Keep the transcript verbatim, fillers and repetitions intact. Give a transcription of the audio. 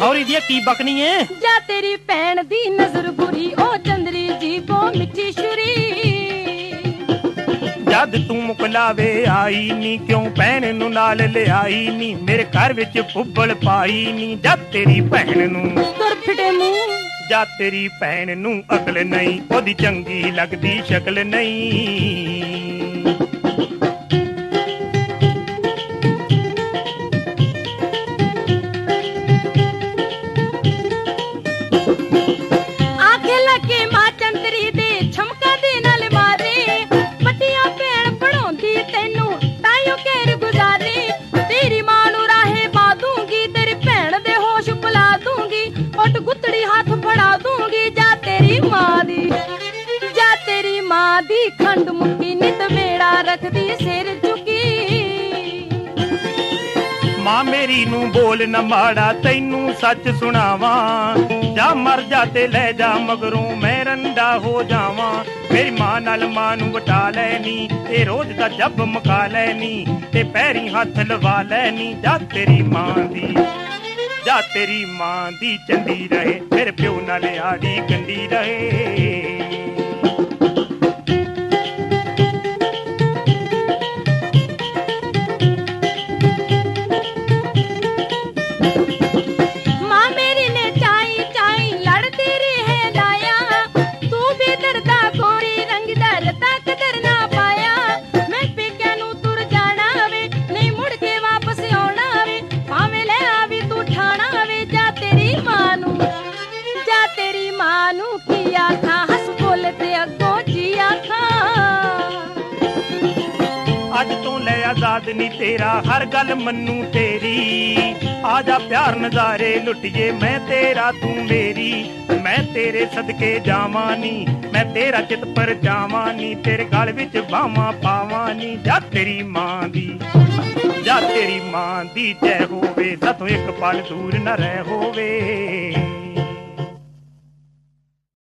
सौरी दी की बकनी है जा तेरी भैन दी नजर बुरी ओ चंदरी जी बो मिठी छुरी जद तू मुकलावे आई नी क्यों भैन नू नाल ले आई नी मेरे घर विच फुब्बल पाई नी जद तेरी भैन नू तुर फिटे मुंह जा तेरी भैन नू अकल नहीं ओदी चंगी लगदी शक्ल नहीं दी खंड मुक्की नित मेड़ा रखदी सिर चुकी मां मेरी नू बोल न माड़ा तैनू सच सुनावा जा मर जा ते ले जा मगरों मैं रंडा हो जावा मेरी मां नाल मां नू वटा लैनी ते रोज दा जब मका लैनी ते पैरी हथ लवा लैनी जा तेरी मां दी जा तेरी मां दी चंदी रहे मेरे प्यो नाल आड़ी गंदी रहे आजाद नी तेरा हर गल मन्नू तेरी आजा प्यार नजारे लुटिए मैं तेरा तू मेरी मैं तेरे सदके जावानी मैं तेरा चित पर जावानी तेरे गल विच बावां पावानी जा तेरी मां दी जा तेरी मां दी जय होवे साथों एक पल दूर न रह होवे।